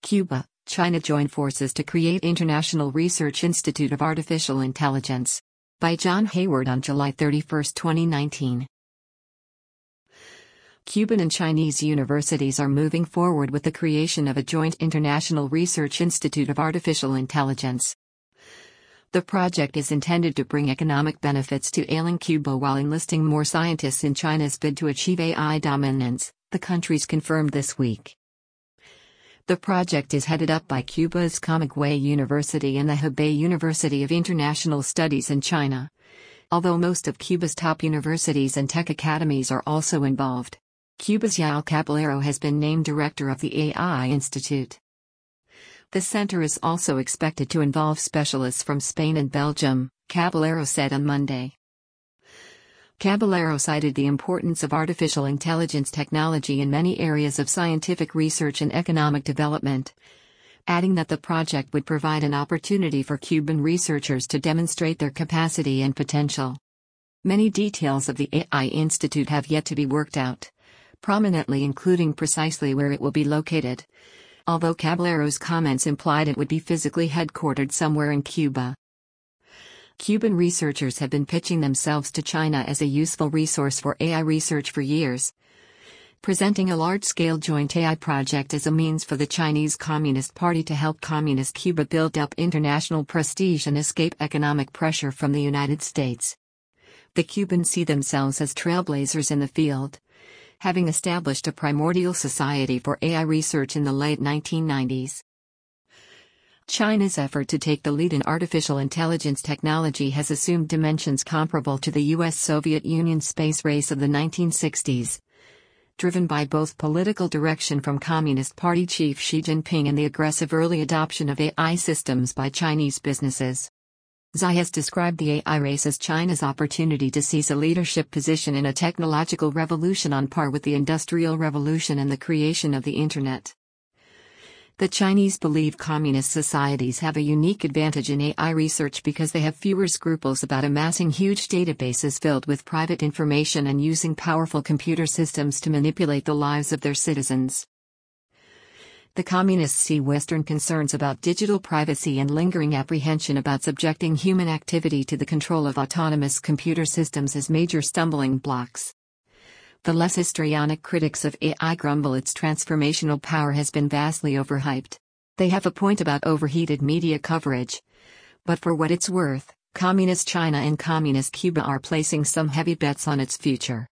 Cuba, China join forces to create International Research Institute of Artificial Intelligence. By John Hayward on July 31, 2019. Cuban and Chinese universities are moving forward with the creation of a joint International Research Institute of Artificial Intelligence. The project is intended to bring economic benefits to ailing Cuba while enlisting more scientists in China's bid to achieve AI dominance, the countries confirmed this week. The project is headed up by Cuba's Camagüey University and the Hebei University of International Studies in China, although most of Cuba's top universities and tech academies are also involved. Cuba's Yael Caballero has been named director of the AI Institute. The center is also expected to involve specialists from Spain and Belgium, Caballero said on Monday. Caballero cited the importance of artificial intelligence technology in many areas of scientific research and economic development, adding that the project would provide an opportunity for Cuban researchers to demonstrate their capacity and potential. Many details of the AI Institute have yet to be worked out, prominently including precisely where it will be located, although Caballero's comments implied it would be physically headquartered somewhere in Cuba. Cuban researchers have been pitching themselves to China as a useful resource for AI research for years, presenting a large-scale joint AI project as a means for the Chinese Communist Party to help Communist Cuba build up international prestige and escape economic pressure from the United States. The Cubans see themselves as trailblazers in the field, having established a primordial society for AI research in the late 1990s. China's effort to take the lead in artificial intelligence technology has assumed dimensions comparable to the US-Soviet Union space race of the 1960s, driven by both political direction from Communist Party chief Xi Jinping and the aggressive early adoption of AI systems by Chinese businesses. Xi has described the AI race as China's opportunity to seize a leadership position in a technological revolution on par with the Industrial Revolution and the creation of the Internet. The Chinese believe communist societies have a unique advantage in AI research because they have fewer scruples about amassing huge databases filled with private information and using powerful computer systems to manipulate the lives of their citizens. The communists see Western concerns about digital privacy and lingering apprehension about subjecting human activity to the control of autonomous computer systems as major stumbling blocks. The less histrionic critics of AI grumble its transformational power has been vastly overhyped. They have a point about overheated media coverage. But for what it's worth, Communist China and Communist Cuba are placing some heavy bets on its future.